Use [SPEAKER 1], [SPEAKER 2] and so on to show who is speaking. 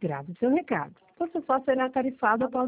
[SPEAKER 1] Grave seu recado. Você só será tarifado após